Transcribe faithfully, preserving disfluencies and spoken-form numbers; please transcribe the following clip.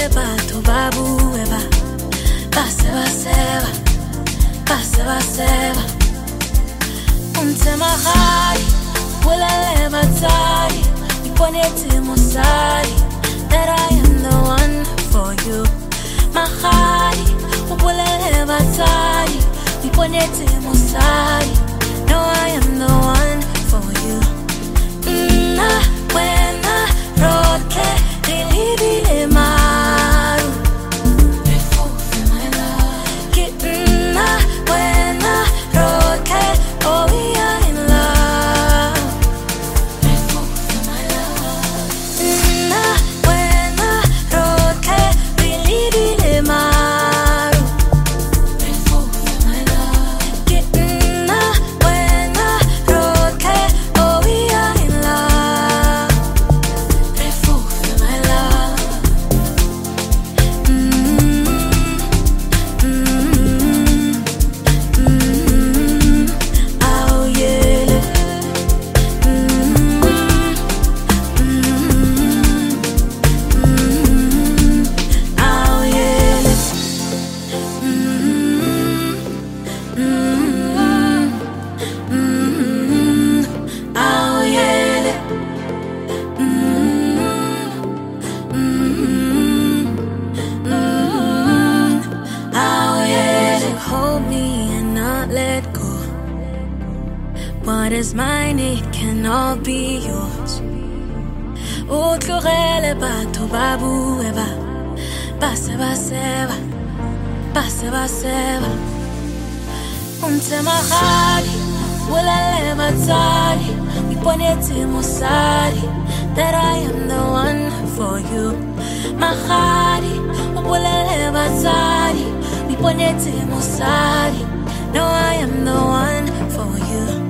batho ba bue ba ba se ba seba ba se ba seba unte magadi bolele batsadi iponetse mosadi that I am the one for you magadi bolele batsadi iponetse mosadi no I am the one for you na wena roke dilibile maru refuge my love get na wena roke oh we are in love refuge my love na wena roke dilibile maru refuge my love get na wena roke oh we are in love refuge my love mm mm mm oh yeah mm mm oh yeah mm mm oh yeah oh yeah hold me and not let go what is mine it can all be yours o tlogele batho ba bue ba ba se ba seba ba se ba seba unte magadi bolele batsadi iponetse mosadi that I am the one for you magadi bolele batsadi iponetse mosadi no I am the one for you